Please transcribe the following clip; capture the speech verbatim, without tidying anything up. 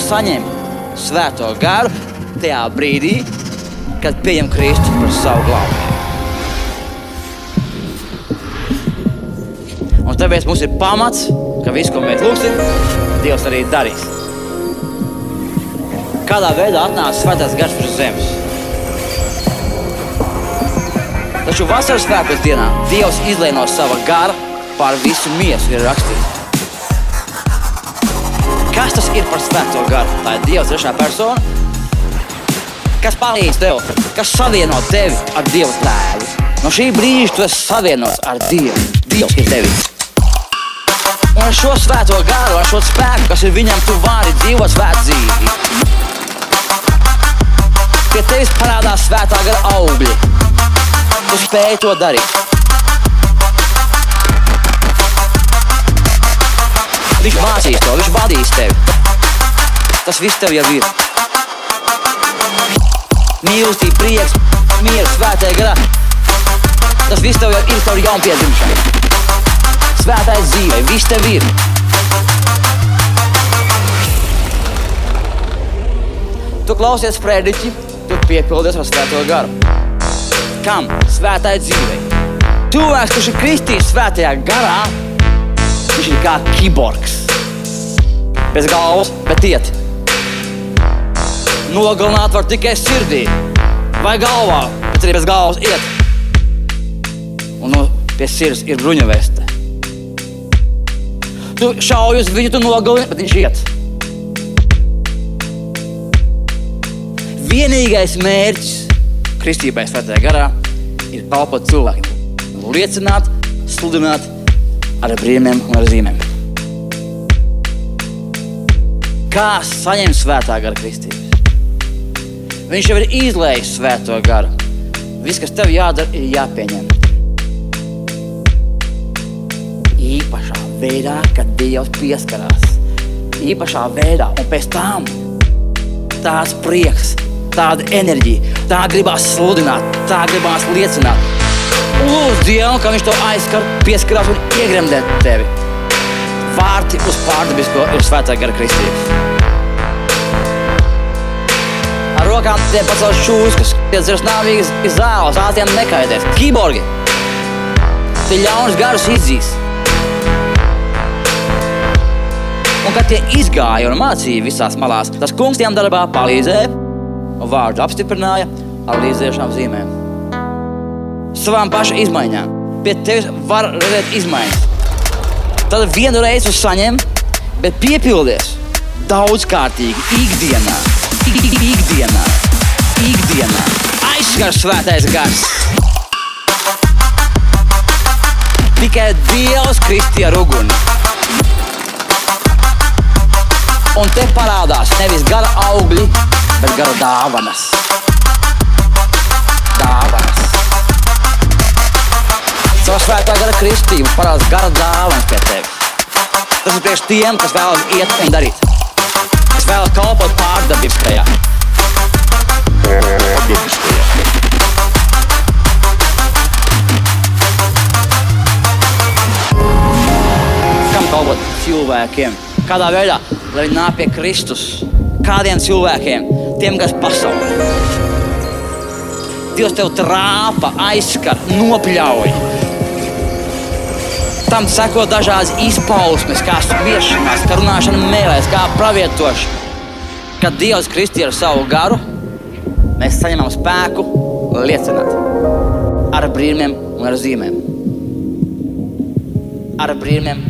saņem Svēto garu tajā brīdī, kad pieņem Kristu par savu glābēju. Un tāpēc mums ir pamats, ka viss, ko mēs lūgsim, Dievs arī darīs. Kādā veidā atnāca Svētais gars uz zemes? Taču vasaras svētku dienā Dievs izlej no sava gara pār visu miesu, ir rakstīts. Kas tas ir par Svēto garu? Tā ir Dievs trešā persona, kas palīdz tev, kas savieno tevi ar Dievu tēvu. No šī brīža tu esi savienots ar Dievu. Dievs ir tevi. Un ar šo Svēto garu, ar šo spēku, kas ir viņam, tu vari dzīvot svētu dzīvi. Pie tevis parādās Svētā gara augļi. Tu spēj to darīt. Viņš mācīs to, viņš vadīs tevi. Tas viss tev jau ir. Mīlestība, prieks, mieru, Svētajā garā. Tas viss tev jau ir caur jaunpiedzimšanu. Svētais dzīvē, viss tev ir. Tu klausies prediķi, tu piepildies ar Svēto garu. Kam? Svētai dzīvei. Cilvēks, kurš ir kristīts Svētajā garā, viņš ir kā kiborgs. Bez galvas, bet iet. Nogalināt var tikai sirdī vai galvā, bet arī bez galvas iet. Un no, pie sirds ir bruņaveste. Tu šauj uz viņu, tu nogalini, bet viņš iet. Vienīgais mērķis kristībai Svētajā garā ir kalpot cilvēkiem. Liecināt, sludināt ar brīnumiem un ar zīmēm. Kā saņemt Svētā gara kristības? Viņš jau ir izlējis Svēto garu. Viss, kas tev jādara, ir jāpieņem. Īpašā veidā, kad Dievs pieskarās. Īpašā veidā, un pēc tam tāds prieks, tāda enerģija, tā gribās sludināt, tā gribās liecināt. Lūdz Dievu, ka viņš to aizskar, pieskarās un iegremdē tevi. Vārti uz pārdabisko ir Svētā gara kristības. Ar rokām tie pacels šūskas, tie dzirs nāvīgas zāles, ātiem nekaidēs. Kiborgi, tie ļaunas garus izdzīs. Un kad tie izgāja un mācīja visās malās, tas kungs tiem darbā palīdzēja un vārdu apstiprināja ar līdziešām zīmēm. Savām paša izmaiņām. Pie tevis var redzēt izmaiņas. Tad vienu reizi saņem, bet piepildies daudzkārtīgi, ikdienā, ikdienā, ikdienā. Aizskar Svētais gars. Tikai Dievs kristi ar uguni. Un te parādās nevis gara augļi, bet gara dāvanas. Dāvanas. Caur Svētā gara kristību parādās gara dāvanas pie tevis. Tas ir priekš tiem, kas vēlas iet un darīt. Kas vēlas kalpot pārdabiskajā. Pārdabiskajā. Kam kalpot? Cilvēkiem. Kādā veidā? Lai viņi nāk pie Kristus. Kādiem cilvēkiem? Tiem, kas pasaulē. Dievs tev trāpa, aizskar, nopļauj. Tam seko dažādas izpausmes, kā smiešanās, kā runāšana mēlēs, kā pravietošana. Kad Dievs kristīja ar savu garu, mēs saņemam spēku liecināt. Ar brīnumiem un ar zīmēm. Ar brīnumiem